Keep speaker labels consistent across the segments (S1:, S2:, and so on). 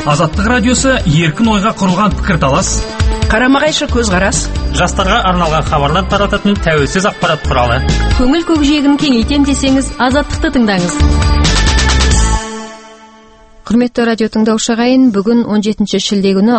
S1: Азаттық радиосы еркін ойға құрылған пікірталас,
S2: қарама-қайшы көзқарас,
S3: жастарға арналған хабарлар тарататын тәуелсіз ақпарат құралы.
S4: Көңіл көкжиегін кеңейтем десеңіз, Азаттықты тыңдаңыз. Құрметті радио тыңдаушы ағайын, бүгін 17 шілде күні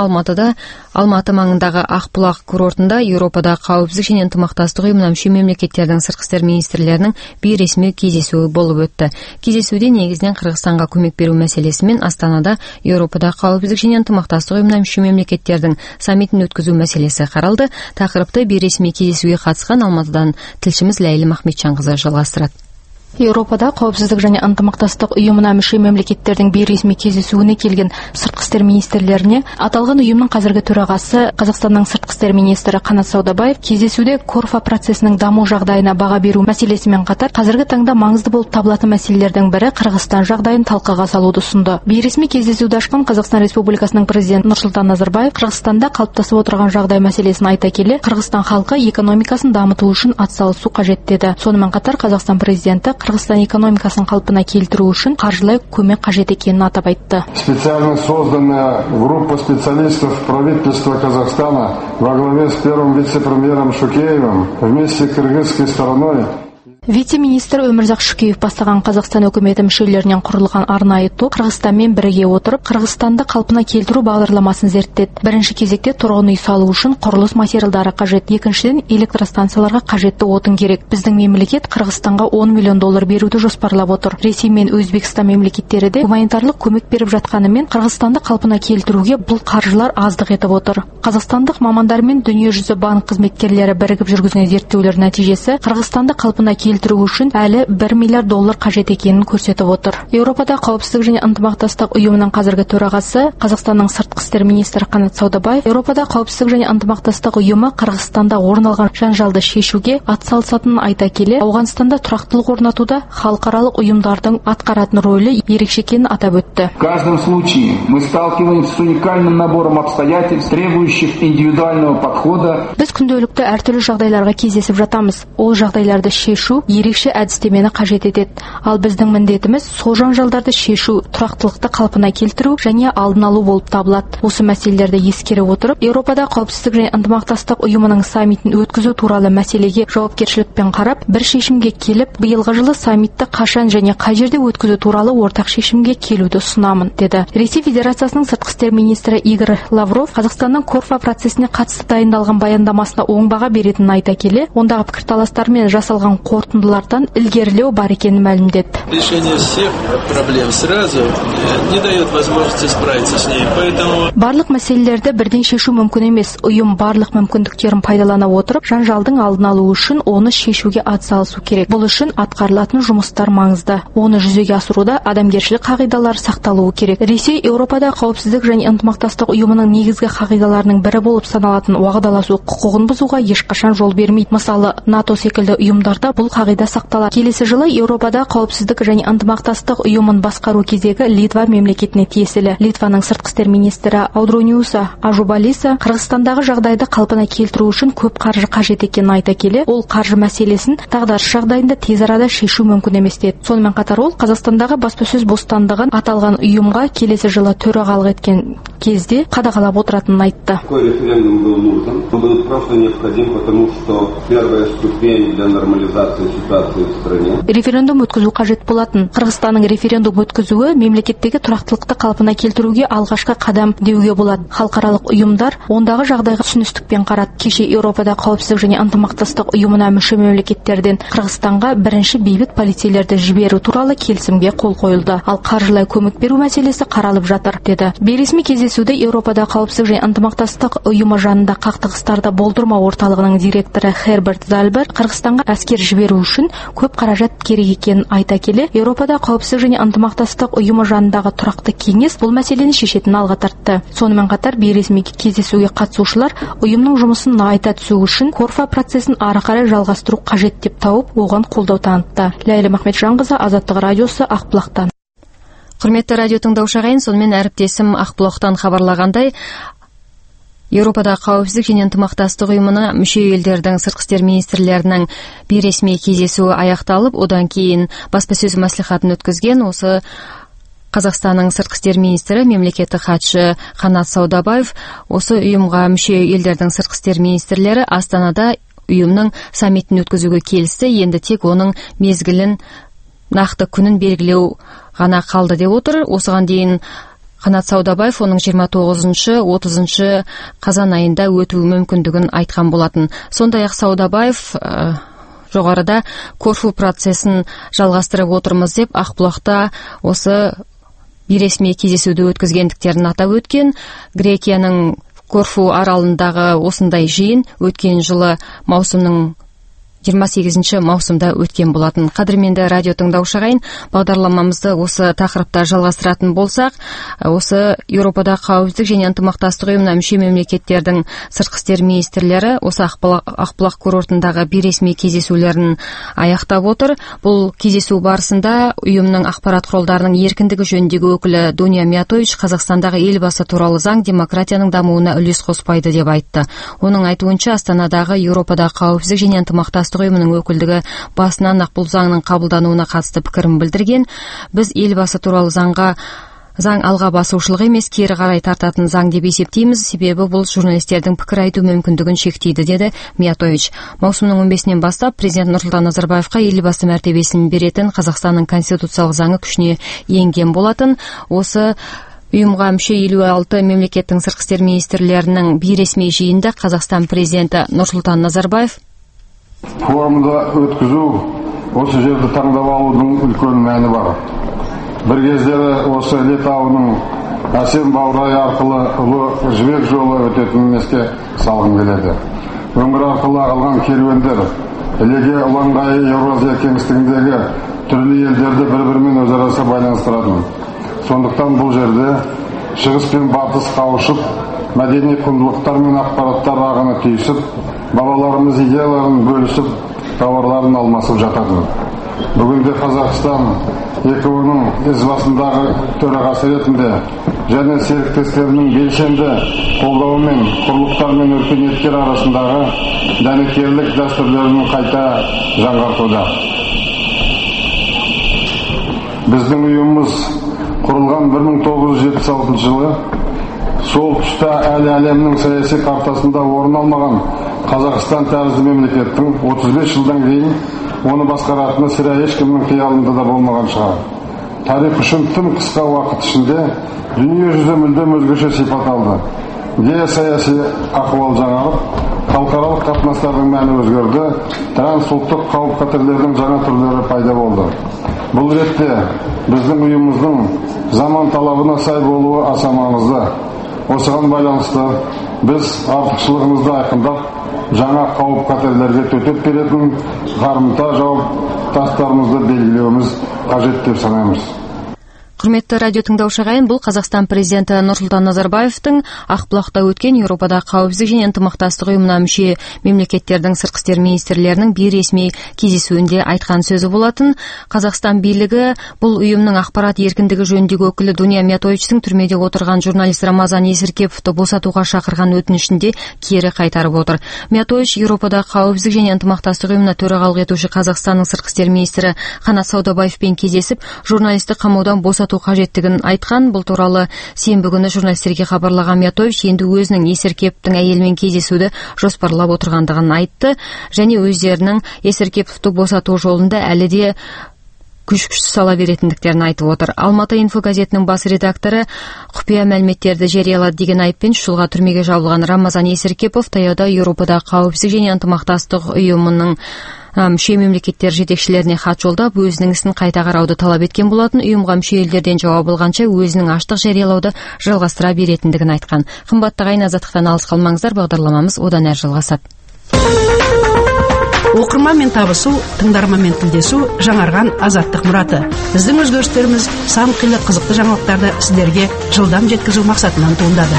S4: Алматы маңындағы Ақбұлақ курортында Еуропада қауіпсіздік және ынтымақтастық ұйымына мүше мемлекеттердің сыртқы істер министрлерінің бейресми кездесуі болып өтті. Кездесуде негізінен Қырғызстанға көмек беру мәселесі мен Астанада Еуропада қауіпсіздік және ынтымақтастық ұйымына мүше мемлекеттердің саммитін өткізу мәселесі қаралды. Тақырыпты бейресми кездесуге қатысқан Алматыдан тілшіміз Ләйлім Ахметжанқызы жалғастырады.
S5: Еуропада қауіпсіздік және ынтымақтастық ұйымына мүше мемлекеттердің бейресми кездесуіне келген сыртқы істер министрлеріне аталған ұйымның қазіргі төрағасы Қазақстанның сыртқы істер министрі Қанат Саудабаев кездесуде Корфа процесінің даму жағдайына баға беру мәселесімен қатар қазіргі таңда маңызды болып табылатын мәселелердің бірі Қырғызстан жағдайын талқыға салуды ұсынды. Бейресми кездесуді ашқан Қазақстан Республикасының президенті Нұрсұлтан Назарбаев Қырғызстанда қалыптасып отырған жағдай мәселесін айта келе, Қырғызстан халқы экономикасын дамыту үшін атсалысу қажет деді. Сонымен қатар Қазақстан президенті Қырғызстан экономикасын қалпына келтіру үшін қаржылай көмек қажет екенін атап айтты.
S6: Специально созданная группа специалистов правительства Казахстана во главе с первым вице-премьером Шукеевым вместе с кыргызской стороной.
S5: Вице-министр Өмірзақ Шүкеев бастаған Қазақстан үкіметі мүшелерінен құрылған арнайы топ Қырғызстанмен біріге отырып, Қырғызстанды қалпына келтіру бағдарламасын зерттеді. Бірінші кезекте тұрғын үй салу үшін құрылыс материалдары қажет. Екіншіден, электростанцияларға қажетті отын керек. Біздің мемлекет Қырғызстанға $10 миллион беруді жоспарлап отыр. Ресей мен Өзбекстан мемлекеттері де гуманитарлық көмек беріп жатқанымен, Қырғызстанды қалпына келтіруге бұл қаржылар аздық етіп отыр. Қазақстандық мамандар мен дүниежүзі банк қызметкерлері бірігіп жүргізген зерттеулер нәтижесі Қырғызстанды қалпына келтіру үшін әлі $1 миллиард қажет екенін көрсетіп отыр. Еуропада қауіпсіздік және ынтымақтастық ұйымының қазіргі төрағасы Қазақстанның сыртқы істер министрі Қанат Саудабаев Еуропада қауіпсіздік және ынтымақтастық ұйымы Қырғызстанда орын алған жанжалды шешуге атсалысатынын айта келе, Ауғанстанда тұрақтылық орнатуда халықаралық ұйымдардың атқаратын рөлі ерекше екенін атап өтті.
S7: В каждом случае мы сталкиваемся с уникальным набором обстоятельств, требующих индивидуального подхода.
S5: Біз күнделікті әртүрлі жағдайларға кездесіп жатамыз. Ол жағдайларды шешу ерекше әдістемені қажет етеді. Ал біздің міндетіміз сол жанжалдарды шешу, тұрақтылықты қалпына келтіру және алдын алу болып табылады. Осы мәселелерді ескере отырып, Еуропада қауіпсіздік және ынтымақтастық ұйымының саммитін өткізу туралы мәселеге жауапкершілікпен қарап, бір шешімге келіп, биылғы жылы саммитті қашан және қай жерде өткізу туралы ортақ шешімге келуді ұсынамын, деді. Ресей Федерациясының сыртқы істер министрі Игорь Лавров Қазақстанның Корфа процесіне қатысты дайындалған баяндамасына оң баға беретінін айта келе, ондағы пікірталастармен жасалған қорытындылардан ілгерілеу бар екенін мәлімдеді.
S8: Решение всех проблем сразу не дает возможности справиться с ней. Поэтому
S5: барлық мәселелерді бірден шешу мүмкін емес. Ұйым барлық мүмкіндіктерін пайдалана отырып, жанжалдың алдын алу үшін оны шешуге атсалысу керек. Бұл үшін атқарылатын жұмыстар маңызды. Оны жүзеге асыруда адамгершілік қағидалары сақталуы керек. Ресей Еуропада қауіпсіздік және ынтымақтастық ұйымының негізгі қағидаларының бірі болып саналатын уағдаласу құқығын бұзуға ешқашан жол бермейді. Мысалы, НАТО секілді ұйымдарда бұл қағида сақталады. Келесі жылы Еуропада қауіпсіздік және ынтымақтастық ұйымын басқару кезегі Литва мемлекетіне тиесілі. Литваның сыртқы істер министрі Аудрониуса Ажубалиса Қырғызстандағы жағдайды қалпына келтіру үшін көп қаржы қажет екенін айта келе, ол қаржы мәселесін дағдарыс жағдайында тез арада шешу мүмкін емес деді. Сонымен қатар ол Қазақстандағы баспасөз бостандығын аталған ұйымға келесі жылы төрағалық еткен кезде қадағалап отыратынын айтты.
S9: Референдум был нужен, он был просто необходим, потому что первая ступень для нормализации ситуации в стране.
S5: Референдум өткізу қажет болатын. Қырғызстанның референдум өткізуі мемлекеттегі тұрақтылықты қалпына келтіруге алғашқы қадам деуге болады. Халықаралық ұйымдар ондағы жағдайға түсіністікпен қарады. Кеше Еуропада қауіпсіздік және ынтымақтастық ұйымына мүше мемлекеттерден Қырғызстанға бірінші бейбіт полицейлерді жіберу туралы келісімге қол қойылды. Ал қаржылай көмек беру мәселесі қаралып жатыр, деді. Бейресми кездесуде Еуропада қауіпсіздік және ынтымақтастық ұйымы жанында қақтығыстарды болдырмау орталығының директоры Херберт Зальбер Қырғызстанға әскер жіберу үшін көп қаражат керек екенін айта келе, Еуропада қауіпсіздік және ынтымақтастық ұйымы жанындағы тұрақты кеңес бұл мәселені шешетінін алға тартты. Сонымен қатар бейресми кездесуге қатысушылар ұйымның жұмысын нығайта түсу үшін Корфа процесін ары қарай жалғастыру қажет деп тауып, оған қолдау танытты. Ләйлім Ахметжанқызы, Азаттық радиосы, Ақбұлақтан.
S4: Құрметті радио тыңдаушы ағайын, сонымен әріптесім Ақбұлақтан хабарлағандай, Еуропада қауіпсіздік және ынтымақтастық ұйымына мүше елдердің сыртқы істер министрлерінің бейресми кездесуі аяқталып, одан кейін баспасөз мәслихатын өткізген. Осы Қазақстанның сыртқы істер министрі, мемлекеттік хатшы Қанат Саудабаев осы ұйымға мүше елдердің сыртқы істер министрлері Астанада ұйымның саммитін өткізуге келісті. Енді тек оның мезгілін, нақты күнін белгілеу ғана қалды деп отыр. Осыған дейін Қанат Саудабаев оның 29-30 қазан айында өтуі мүмкіндігін айтқан болатын. Сондай-ақ Саудабаев жоғарыда Корфу процесін жалғастырып отырмыз деп Ақбұлақта осы бейресми кездесуді өткізгендіктерін атап өткен. Грекияның Корфу аралындағы осындай жиын өткен жылы маусымның 28 маусымда өткен болатын. Қадірменді радио тыңдаушы ағайын, бағдарламамызды осы тақырыпта жалғастыратын болсақ, осы Еуропада қауіпсіздік және ынтымақтастық ұйымына мүше мемлекеттердің сыртқы істер министрлері осы Ақбұлақ курортындағы бейресми кездесулерін аяқтап отыр. Бұл кездесу барысында ұйымның ақпарат құралдарының еркіндігі жөніндегі өкілі Дуня Миятович Қазақстандағы елбасы туралы заң демократияның дамуына үлес қоспайды деп айтты. Оның айтуынша, Астанадағы Еуропада қауіпсіздік және ынтымақтастық ұйымының өкілдігі басынан ақ бұл заңның қабылдануына қатысты пікірін білдірген. Біз елбасы туралы заң алға басушылық емес, кері қарай тартатын заң деп есептейміз, себебі бұл журналистердің пікір айту мүмкіндігін шектейді, деді Миятович. Маусымның 15-нен бастап президент Нұрсұлтан Назарбаевқа елбасы мәртебесін беретін Қазақстанның конституциялық заңы күшіне енген болатын. Осы ұйымға мүше 56 мемлекеттің сыртқы істер министрлерінің бейресми жиынында Қазақстан президенті Нұрсұлтан Назарбаев
S6: форумды өткізу, осы жерді таңдап алудың үлкен мәні бар. Бір кездері осы Іле тауының әсем баурайы арқылы ұлы жібек жолы өтетінін еске салғым келеді. Өңір арқылы ағылған керуендер Ілеге ұланғайы Еуразия кеңістігіндегі түрлі елдерді бір-бірімен өзарасы байланыстыратын. Сондықтан бұл жерде шығыс пен батыс қауышып, мәдени құндылықтар мен ақпараттар ағыны түйісіп, бабаларымыз идеяларын бөлісіп, тауарларын алмасып жатады. Бүгінде Қазақстан ЕКО-ның ізбасындағы төрағасы ретінде және серіктестерінің белсенді қолдауымен құрлықтар мен өркениеттер арасындағы дәнекерлік дәстүрлерін қайта жаңғыртуда. Біздің ұйымымыз құрылған 1976 жылы сол тұста әлі әлемнің саяси картасында орын алмаған Қазақстан тәрізді мемлекеттің 35 жылдан кейін оны басқаратыны сірә ешкімнің қиялында да болмаған шығар. Тарих үшін тым қысқа уақыт ішінде дүние жүзі мүлдем өзгеше сипат алды. Геосаяси ахуал жаңарып, халықаралық қатынастардың мәні өзгерді, трансұлттық қауіп-қатерлердің жаңа түрлері пайда болды. Бұл ретте біздің ұйымымыздың заман талабына сай болуы аса маңызды. Осыған байланысты біз артықшылығымызды айқындап, жаңа қауіп-қатерлерге төтеп беретін қарымта жауаптастарымызды белгілеуіміз қажет деп санаймыз.
S4: Құрметті радио тыңдаушы ағайын, бұл Қазақстан президенті Нұрсұлтан Назарбаевтың Ақбұлақта өткен Еуропада қауіпсіздік және ынтымақтастық ұйымына мүше мемлекеттердің сыртқы істер министрлерінің бейресми кездесуінде айтқан сөзі болатын. Қазақстан билігі бұл ұйымның ақпарат еркіндігі жөніндегі өкілі Дуня Миятовичтің түрмеде отырған журналист Рамазан Есіркеповті босатуға шақырған өтінішінде кері қайтарып отыр. Миятович Еуропада қауіпсіздік және ынтымақтастық ұйымына төрағалық етуші Қазақстанның сыртқы істер министрі Қанат Саудабаевпен кездесіп, журналисті қамаудан босату қажеттігін айтқан. Бұл туралы сенбі күні журналистерге хабарлаған Миятович енді өзінің Есіркеповтің әйелімен кездесуді жоспарлап отырғандығын айтты және өздерінің Есіркеповті босату жолында әлі де күш сала беретіндіктерін айтып отыр. Алматы инфо газетінің бас редакторы құпия мәліметтерді жариялады деген айыппен 3 жылға түрмеге жабылған Рамазан Есіркепов таяуда Еуропада қауіпсіздік және ынтымақтастық ұйымының мүше мемлекеттер жетекшілеріне хат жолдап, өзінің ісін қайта қарауды талап еткен болатын. Ұйымға мүше елдерден жауап алғанша өзінің аштық жариялауды жалғастыра беретіндігін айтқан. Қымбатты ағайын, азаттықтан алыс қалмаңыздар, бағдарламамыз одан әрі жалғасады.
S2: Оқырманмен табысу, тыңдарманмен тілдесу жаңарған азаттық мұраты. Біздің өзгерістеріміз сан қилы қызықты жаңалықтарды сіздерге жылдам жеткізу мақсатынан туындады.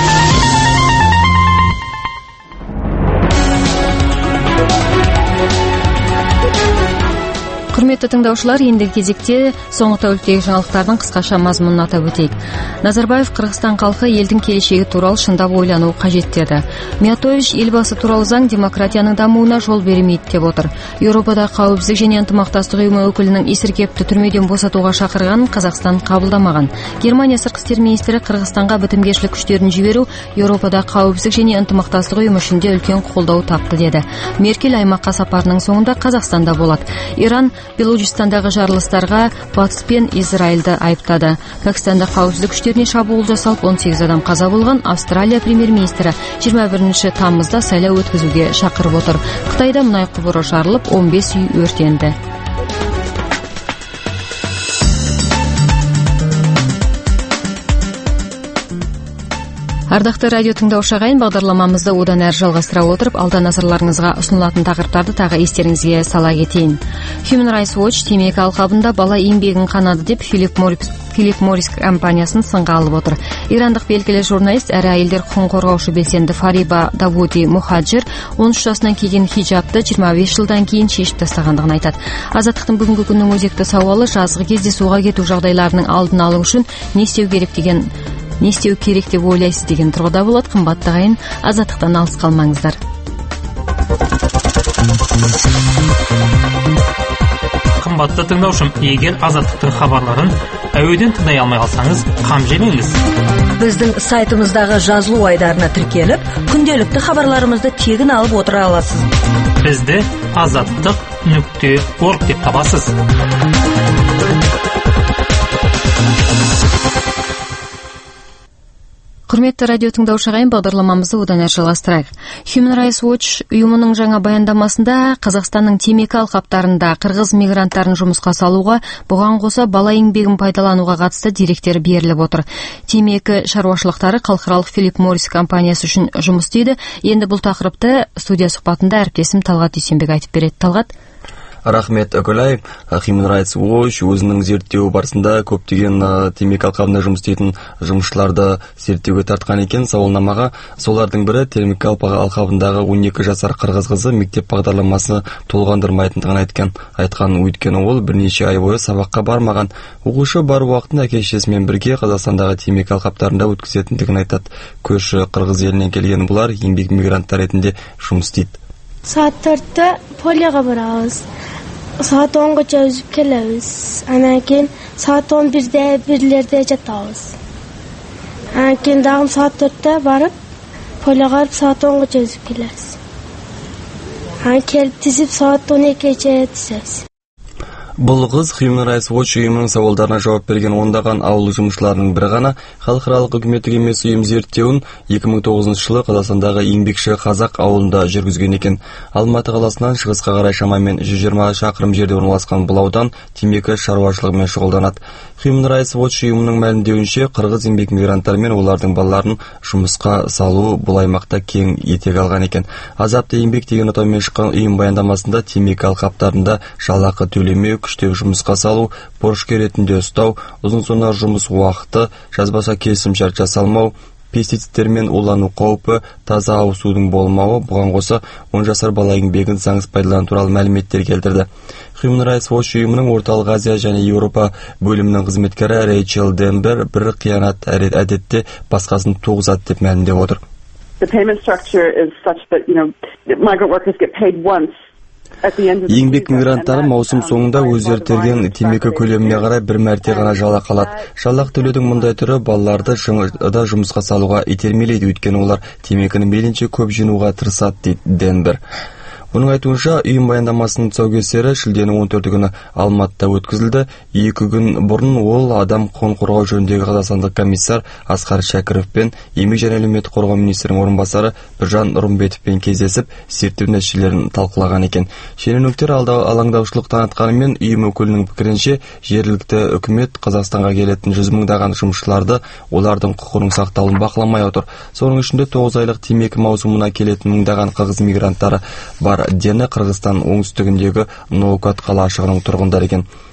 S4: Құрметті тыңдаушылар, ендігі кезекте соңғы тәуліктегі жаңалықтардың қысқаша мазмұнын атап өтейік. Назарбаев Қырғызстан халқы елдің келешегі туралы шындап ойлануы қажет деді. Миятович елбасы туралы заң демократияның дамуына жол бермейді деп отыр. Еуропада қауіпсіздік және ынтымақтастық ұйымы өкілінің Исіркепті түрмеден босатуға шақырғанын Қазақстан қабылдамаған. Германия сыртқы істер министрі Қырғызстанға бітімгершілік күштерін жіберу Еуропада қауіпсіздік және ынтымақтастық ұйымы ішінде үлкен қолдау тапты деді. Меркель аймаққа сапарының соңында Қазақстанда болады. Иран Белуджистандағы жарылыстарға Батыс пен Израильді айыптады. Пәкістанда қауіпсіздік күштеріне шабуыл жасалып 18 адам қаза болған. Австралия премьер-министрі 21 тамызда сайлау өткізуге шақырып отыр. Қытайда мұнай құбыры жарылып 15 үй өртенді. Ардақты радио тыңдаушы ағайын, бағдарламамызды одан әрі жалғастыра отырып, алда назарларыңызға ұсынылатын тақырыптарды тағы естеріңізге сала кетейін. Human Rights Watch темекі алқабында бала еңбегін қанады деп Филипп Моррис компаниясын сынға алып отыр. Ирандық белгілі журналист әрі әйелдер құқығын қорғаушы белсенді Фариба Давуди Мухаджир 13 жасынан киген хиджабты 25 жылдан кейін шешіп тастағандығын айтады. Азаттықтың бүгінгі күннің өзекті сауалы жазғы кезде суға кету жағдайларының алдын алу үшін не істеу керек деп ойлайсыз деген тұрғыда болады. Қымбатты ағайын, азаттықтан алыс қалмаңыздар.
S3: Қымбатты тыңдаушым, егер азаттықтың хабарларын әуеден тыңдай алмай қалсаңыз, қам жемеңіз.
S10: Біздің сайтымыздағы жазылу айдарына тіркеліп, күнделікті хабарларымызды тегін алып отыра аласыз.
S3: Бізді azаттық.org деп табасыз.
S4: Құрметті радио тыңдаушы ағайын, бағдарламамызды одан әрі жалғастырайық. Human Rights Watch ұйымының жаңа баяндамасында Қазақстанның темекі алқаптарында қырғыз мигранттарын жұмысқа салуға, бұған қоса бала еңбегін пайдалануға қатысты деректер беріліп отыр. Темекі шаруашылықтары халықаралық Филипп Моррис компаниясы үшін жұмыс істейді. Енді бұл тақырыпты студия сұхбатында әріптесім Талғат Дүйсенбек айтып береді. Талғат.
S11: Рахмет, Акулай. Human Rights Watch өзінің зерттеу барысында көптеген темекі алқабында жұмыс істейтін жұмысшыларды зерттеуге тартқан екен. Сауалнамаға солардың бірі темекі алқабындағы 12 жасар қырғыз қызы мектеп бағдарламасын толғандырмайтындығын айтқан. Өйткені ол бірнеше ай бойы сабаққа бармаған. Оқушы бар уақытын әке-шешесімен бірге Қазақстандағы темекі алқаптарында өткізетіндігін айтады. Көрші қырғыз елінен келген бұлар еңбек мигранттар ретінде жұмыс істейді.
S12: Saat 4'te polyaga барабыз. Saat 10'gacha üzüp kelebиз. Анан кийин saat 11'de birilerde жатабыз. Анан кийин дагы saat 4'te барып, polyaga барып saat 10'gacha üzüp келебиз. Анан келип тизип saat 12'gacha тизебиз.
S11: Бұл қыз Human Rights Watch ұйымының сауалдарына жауап берген ондаған ауыл жұмысшыларының бірі ғана. Халықаралық үкіметтік емес ұйым зерттеуін 2009 жылы Қазақстандағы еңбекші қазақ ауылында жүргізген екен. Алматы қаласынан шығысқа қарай шамамен 120 шақырым жерде орналасқан бұл аудан темекі шаруашылығымен шұғылданады. Human Rights Watch ұйымының мәлімдеуінше, қырғыз еңбек мигранттары мен олардың балаларын жұмысқа салу бұл аймақта кең етек алған екен. Азапты еңбек деген атаумен шыққан ұйым баяндамасында темекі алқаптарында жалақы төлемеу, күштеп жұмысқа салу, борышкер ретінде ұстау, ұзын-сонар жұмыс уақыты, жазбаша келісімшарт жасалмау, пестицидтермен улану қаупі, таза ауыз судың болмауы, бұған қоса 10 жасар бала еңбегін заңсыз пайдалану туралы мәліметтер келтірді. Human Rights Watch ұйымының орталық Азия және Еуропа бөлімінің қызметкері Рейчел Денбер бір қиянат әдетте басқасын туғызады деп мәлімдеп отыр.
S13: The payment structure is such that, migrant workers get paid once.
S11: Еңбек мигранттары маусым соңында өздері терген темекі көлеміне қарай бір мәрте ғана жалақы алады. Жалақы төлеудің мұндай түрі балаларды да жұмысқа салуға итермелейді, өйткені олар темекіні мейлінше көп жинауға тырысады, дейді Денбер. Оның айтуынша, ұйым баяндамасының тұсаукесері шілденің 14 күні Алматыда өткізілді. 2 күн бұрын ол адам құқығын қорғау жөніндегі қазақстандық комиссар Асқар Шәкіров пен еңбек және әлеуметтік қорғау министрінің орынбасары Біржан Нұрымбетовпен кездесіп, зерттеу нәтижелерін талқылаған екен. Шенеуніктер алаңдаушылық танытқанымен, ұйым өкілінің пікірінше, жергілікті үкімет Қазақстанға келетін 100 мыңдаған жұмысшыларды олардың құқығының сақталуын бақыламай отыр. Соның ішінде 9 айлық темекі маусымына келетін мыңдаған қырғыз мигранттары бар. Дені Қырғызстан оңтүстігіндегі Ноокат қалашығының тұрғындары екен.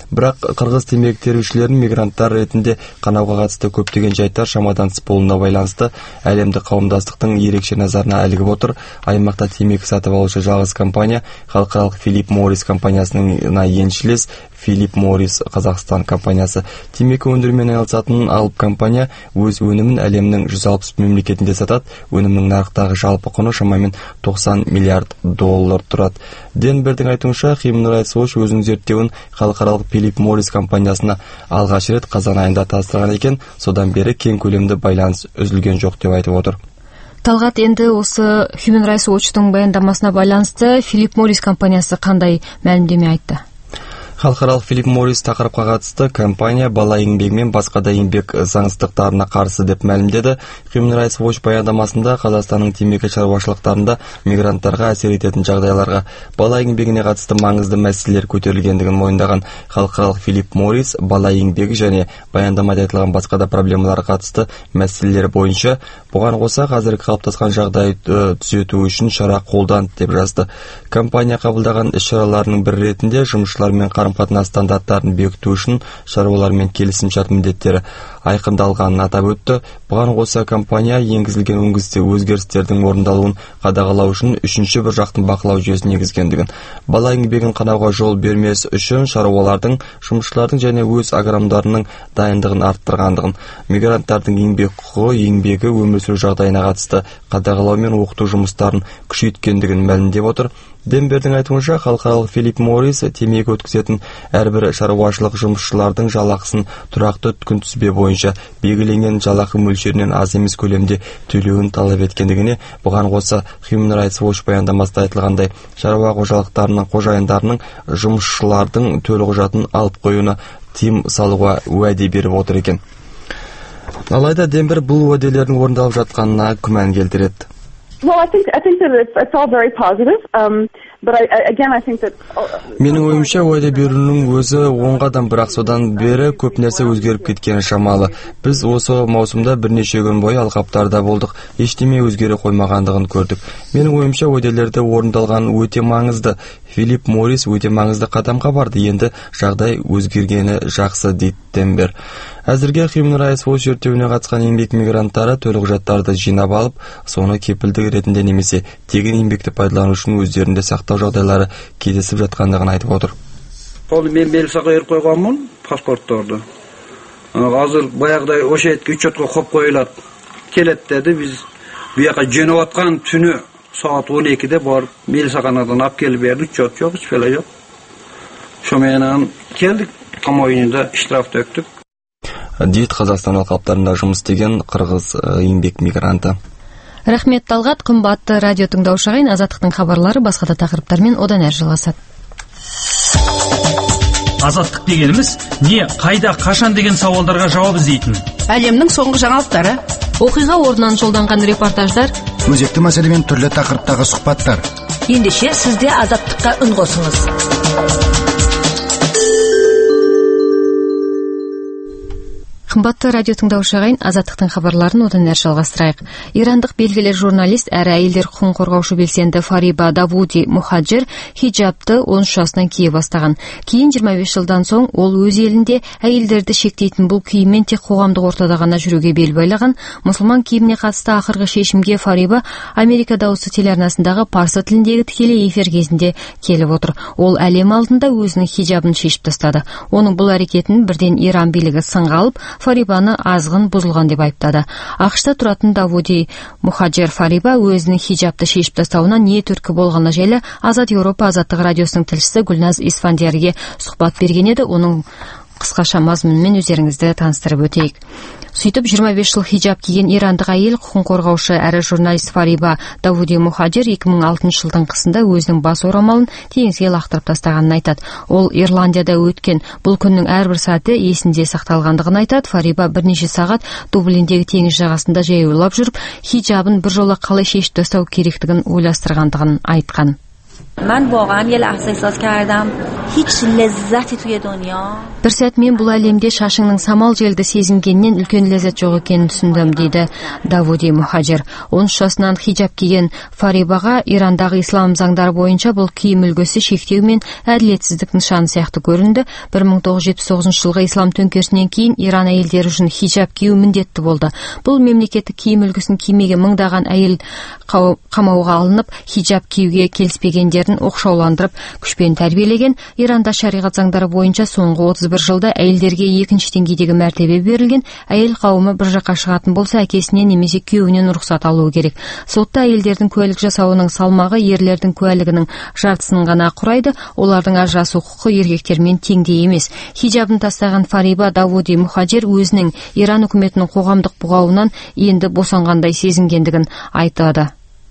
S11: Бірақ қырғыз темекі терушілерін мигранттар ретінде қанауға қатысты көптеген жайттар шамадан тыс болуына байланысты әлемдік қауымдастықтың ерекше назарына ілігіп отыр. Аймақта темекі сатып алушы жалғыз компания халықаралық Philip Morris компаниясына еншілес Philip Morris Қазақстан компаниясы. Темекі өндірумен айналысатын алып компания өз өнімін әлемнің 160 мемлекетінде сатады. Өнімнің нарықтағы жалпы құны шамамен $90 миллиард тұрады. Денбердің айтуынша, Human Rights Watch өзінің зерттеуін халықаралық Philip Morris компаниясына алғаш рет қазан айында тастырған екен. Содан бері кең көлемді байланыс үзілген жоқ деп айтып отыр.
S4: Талғат, енді осы Human Rights Watch-тың баяндамасына байланысты Philip Morris компаниясы қандай мәлімдеме айтты?
S11: Халықаралық Philip Morris тақырыпқа қатысты компания бала еңбегі мен басқа да еңбек заңсыздықтарына қарсы деп мәлімдеді. Human Rights Watch баяндамасында Қазақстанның темекі шаруашылықтарында мигранттарға әсер ететін жағдайларға, бала еңбегіне қатысты маңызды мәселелер көтерілгендігін мойындаған халықаралық Philip Morris бала еңбегі және баяндамада айтылған басқа да проблемаларға қатысты мәселелер бойынша бұған қоса қазіргі қалыптасқан жағдайды түзету үшін шара қолданды деп жазды. Компания қабылдаған іс-шараларының бір ретінде жұмысшылармен қарым-қатынас стандарттарын бекіту үшін шаруалармен келісімшарт міндеттері айқындалғанын атап өтті. Бұған қоса компания енгізілген өзгерістердің орындалуын қадағалау үшін үшінші бір жақтың бақылау жүйесін енгізгендігін, бала еңбегін қанауға жол бермес үшін шаруалардың, жұмысшылардың және өз агрономдарының дайындығын арттырғандығын, мигранттардың еңбек құқығы, еңбегі, өмір сүру жағдайына қатысты қадағалау мен оқыту жұмыстарын күшейткендігін мәлімдеп отыр. Денбердің айтуынша, халықаралық Philip Morris темекі өткізетін әрбір шаруашылық жұмысшылардың жалақысын тұрақты күнтізбе бойынша белгіленген жалақы мөлшерінен аз емес көлемде төлеуін талап еткендігіне, бұған қоса Human Rights Watch баяндамасында айтылғандай, шаруа қожалықтарының қожайындарының жұмысшылардың төлқұжатын алып қоюына тыйым салуға уәде беріп отыр екен. Алайда Денбер бұл уәделердің орындалып жатқанына күмән келтіреді.
S13: Well, I think that it's all very positive. But I think that
S11: менің ойымша уәде беруінің өзі оңғадан, бірақ содан бері көп нәрсе өзгеріп кеткені шамалы. Біз осы маусымда бірнеше күн бойы алқаптарда болдық, ештеме өзгере қоймағандығын көрдік. Менің ойымша уәделерді орындалған өте маңызды. Philip Morris өте маңызды қадамға барды, енді жағдай өзгергені жақсы, дейді Денбер. Әзірге Human Rights Watch зерттеуіне қатысқан еңбек мигранттары төлқұжаттарды жинап алып, соны кепілдік ретінде немесе тегін еңбекті пайдалану үшін өздерінде сақтау жағдайлары кездесіп жатқандығын айтып отыр.
S14: Ол мен белсаға ер қойғанмын паспортторды. Азыр баяғыдай ошетке учетқа қоп қойылады. Келет деді, біз бұяқа жөніп атқан түні saat 12'de barıp Melsaqanadan ap kelip berdik, çok hiç fele yok. Şomenan keldik, kamuoyunda iştiraf döktük.
S11: Дейді Қазақстан алқаптарында жұмыс істеген қырғыз еңбек мигранты.
S4: Рахмет, Талғат. Қымбатты радио тыңдаушы ағайын, Азаттықтың хабарлары басқа да тақырыптармен одан әрі жалғасады.
S1: Азаттық дегеніміз не, қайда, қашан деген сауалдарға жауап іздейтін.
S2: Әлемнің соңғы жаңалықтары,
S4: оқиға орнынан жолданған репортаждар,
S15: өзекті мәселемен түрлі тақырыптағы сұхбаттар.
S10: Ендеше сізде Азаттыққа үн қосыңыз.
S4: Қымбатты радио тыңдаушы ағайын, Азаттықтың хабарларын одан әрі жалғастырайық. Ирандық белгілі журналист әрі әйелдер құқығын қорғаушы белсенді Фариба Давуди Мухаджир хиджабты 13 жасынан кие бастаған. Кейін 25 жылдан соң ол өз елінде әйелдерді шектейтін бұл киіммен тек қоғамдық ортада ғана жүруге бел байлаған. Мұсылман киіміне қатысты ақырғы шешімге Фариба Америка дауысы телеарнасындағы парсы тіліндегі тікелей эфир кезінде келіп отыр. Ол әлем алдында өзінің хиджабын шешіп тастады. Оның бұл әрекетін бірден Иран билігі сынға алып, Фарибаны азғын бұзылған деп айыптады. ақш-та тұратын Давуди Мухаджир Фариба өзінің хиджабты шешіп тастауына не түрткі болғаны жайлы Азат Еуропа азаттық радиосының тілшісі Гүлназ Исфандиярге сұхбат берген еді. Оның қысқаша мазмұнымен өздеріңізді таныстырып өтейік. Сөйтіп 25 жыл хиджаб киген ирандық әйел құқын қорғаушы әрі журналист Фариба Давуди Мухаджир 2006 жылдың қысында өзінің бас орамалын теңізге лақтырып тастағанын айтады. Ол Ирландияда өткен бұл күннің әрбір сәті есінде сақталғандығын айтады. Фариба бірнеше сағат Дублиндегі теңіз жағасында жаяулап жүріп, хиджабын біржола қалай шешіп тастау керектігін ойластырғандығын айтқан.
S16: من واقعا یه لحظه احساس کردم هیچ لذتی توی دنیا.
S4: Bir сәт мен бұл әлемде шашыңның самал желді сезінгеннен үлкен ләззат жоқ екенін түсіндім, дейді Давуди Мухаджир. 13 жасынан хиджаб киген Фарибаға Ирандағы ислам заңдары бойынша бұл киім үлгісі шектеу мен әділетсіздік нышаны сияқты көрінді. 1979 жылғы ислам төңкерісінен кейін Иран әйелдері үшін хиджаб кию міндетті болды. Бұл мемлекеттік киім үлгісін кимеген мыңдаған әйел қамауға алынып, хиджаб киюге келіспегендерін оқшауландырып, күшпен тәрбиелеген. Иранда шариғат заңдары бойынша соңғы 31 жылда әйелдерге екінші деңгейдегі мәртебе берілген. Әйел қауымы бір жаққа шығатын болса, әкесінен немесе күйеуінен рұқсат алуы керек. Сотта әйелдердің куәлік жасауының салмағы ерлердің куәлігінің жартысын ғана құрайды. Олардың ажырасу құқы еркектермен теңдей емес. Хиджабын тастаған Фариба Давуди Мухаджир өзінің Иран үкіметінің қоғамдық бұғауынан енді босанғандай сезінгендігін айтады.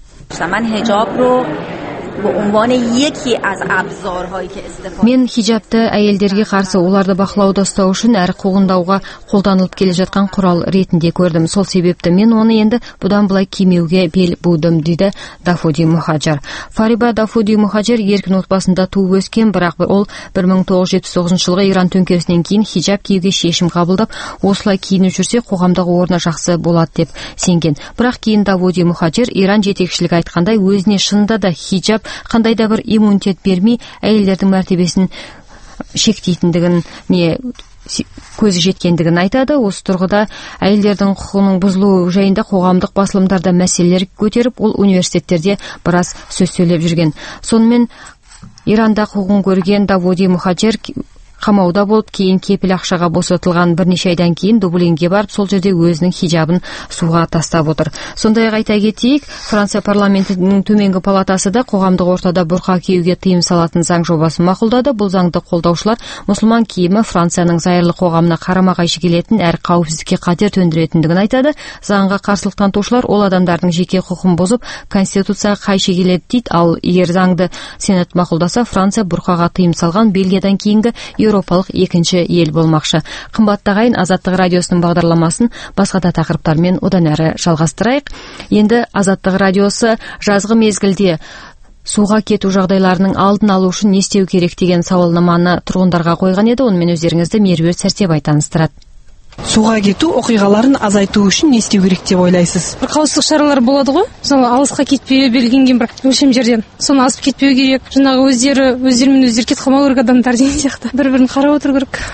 S4: Мен хиджабты әйелдерге қарсы оларды бақылауда ұстау үшін әрі қуғындауға қолданылып келе жатқан құрал ретінде көрдім. Сол себепті мен оны енді бұдан былай кимеуге бел будым, дейді Дафуди Мухаджир. Фариба Дафуди Мухаджир еркін отбасында туып өскен, бірақ ол 1979 жылғы Иран төңкерісінен кейін хиджаб киюге шешім қабылдап, осылай киініп жүрсе қоғамдағы орны жақсы болады деп сенген. Бірақ кейін Дафуди Мухаджир Иран жетекшілігі айтқандай өзіне шынында да хиджаб қандай да бір иммунитет бермей әйелдердің мәртебесін шектейтіндігін көзі жеткендігін айтады. Осы тұрғыда әйелдердің құқығының бұзылуы жайында қоғамдық басылымдарда мәселелер көтеріп, ол университеттерде біраз сөз сөйлеп жүрген. Сонымен Иранда қуғын көрген Давуди Мухаджир қамауда болып, кейін кепіл ақшаға босатылған. Бірнеше айдан кейін Дублинге барып, сол жерде өзінің хиджабын суға тастап отыр. Сондай-ақ айта кетейік, Франция парламентінің төменгі палатасы да қоғамдық ортада бұрқа киюге тыйым салатын заң жобасын мақұлдады. Бұл заңды қолдаушылар мұсылман киімі Францияның зайырлы қоғамына қарама-қайшы келетін әрі қауіпсіздікке қатер төндіретіндігін айтады. Заңға қарсылық танытушылар ол адамдардың жеке құқығын бұзып, конституцияға қайшы келеді дейді. Ал егер заңды Сенат мақұлдаса, Франция бұрқаға тыйым салған Бельгиядан кейінгі Европалық екінші ел болмақшы. Қымбатты ағайын, Азаттық радиосының бағдарламасын басқа да тақырыптармен одан әрі жалғастырайық. Енді Азаттық радиосы жазғы мезгілде суға кету жағдайларының алдын алу үшін не істеу керек деген сауалнаманы тұрғындарға қойған еді. Онымен өздеріңізді Меруерт Сәрсебай таныстырады.
S17: Суға кету оқиғаларын азайту үшін не істеу керек деп ойлайсыз?
S18: Бір қауіпсіздік шаралары болады ғой. Мысалы, алысқа кетпеу, белгіленген бір өлшем жерден. Соны асып кетпеу керек. Жаңағы өздерімен өздері кетіп қалмау керек адамдар деген сияқты. Бір-бірін қарап отыру керек.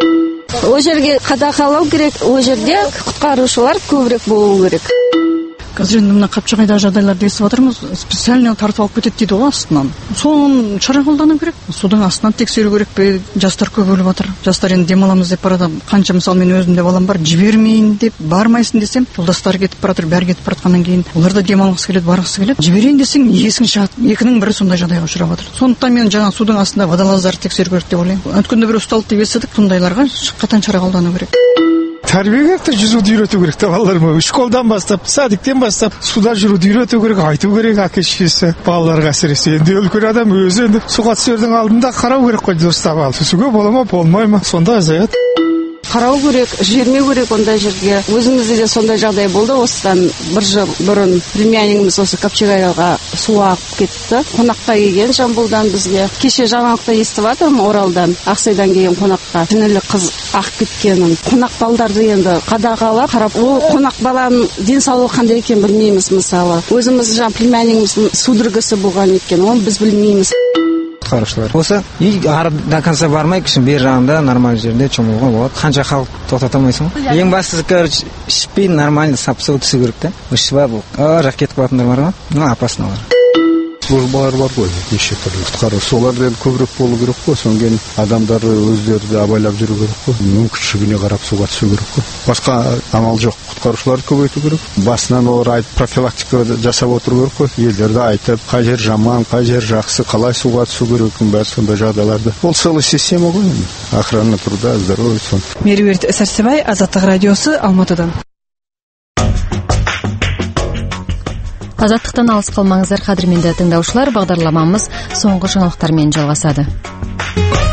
S19: Ол жерге қадағалау керек. Ол жерде құтқарушылар көбірек болу керек.
S17: Қазір енді мына Қапшағайдағы жағдайларды естіп отырмыз. Специально тартып алып кетеді дейді ғой астынан. Соны шара қолдану керек. Судың астынан тексеру керек пе? Жастар көп өліп жатыр. Жастар енді демаламыз деп барады. Қанша мысалы мен өзім де балам бар, жібермейін деп бармайсың десем, жолдастары кетіп баратыр, бәрі кетіп баратқаннан кейін олар да демалғысы келеді, барғысы келеді. Жіберейін десең, есің шығады. Екінің бірі сондай жағдайға ұшырап жатыр. Сондықтан мен жаңа судың астында водолаздарды тексеру керек деп ойлаймын. Өткенде бір ұсталды деп естідік, сондайларға қатаң шара қолдану керек.
S20: Тәрбие керек, жүзуді үйрету керек те балаларыма. Школдан бастап, садиктен бастап суда жүруді үйрету керек, айту керек әке-шешесі балаларға әсіресе. Енді үлкен адам өзі енді суға түсердің алдында қарау керек қой, дұрыстап алып. Түсуге бола ма, болмай ма? Сонда азаяды.
S19: Қарау керек, жібермеу керек ондай жерге. Өзімізде де сондай жағдай болды. Осыдан бір жыл бұрын племяннигіміз осы Қапшағайға суға ағып кетті. Қонаққа келген Жамбылдан бізге. Кеше жаңалықта естіп жатырмын, Оралдан, Ақсайдан келген қонаққа түнілі қыз ағып кеткенін. Қонақ балдарды енді қадағалап қарап, ол қонақ баланың денсаулығы қандай екен білмейміз мысалы. Өзіміз племяннигіміздің судорогасы болған екен, оны біз білмейміз.
S21: Құтқарушылар осы ары до конца бармай кішін бер жағында нормальный жерде шомылуға болады. Қанша халық тоқтата алмайсың ғой. Ең бастысы короче ішпей нормально сап-сау түсу керек та. Ішіп алып жақ кетіп қалатындар бар ғой. Опасно олар.
S22: Службалар бар ғой, неше түрлі құтқару. Солардан көбірек болу керек қой. Содан кейін адамдар өздері де абайлап жүру керек қой. Мүмкіншілігіне қарап суға түсу керек қой. Басқа амал жоқ. Құтқарушыларды көбейту керек. Басынан олар айтып профилактика жасап отыру керек қой. Елдерді айтып, қай жер жаман, қай жер жақсы, қалай суға түсу керек, бәрі сондай жағдайларда. Ол целая система ғой. Охрана труда, здоровья.
S17: Меруерт Сәрсебай, Азаттық радиосы, Алматыдан.
S4: Азаттықтан алыс қалмаңыздар, қадірменді тыңдаушылар. Бағдарламамыз соңғы жаңалықтармен жалғасады.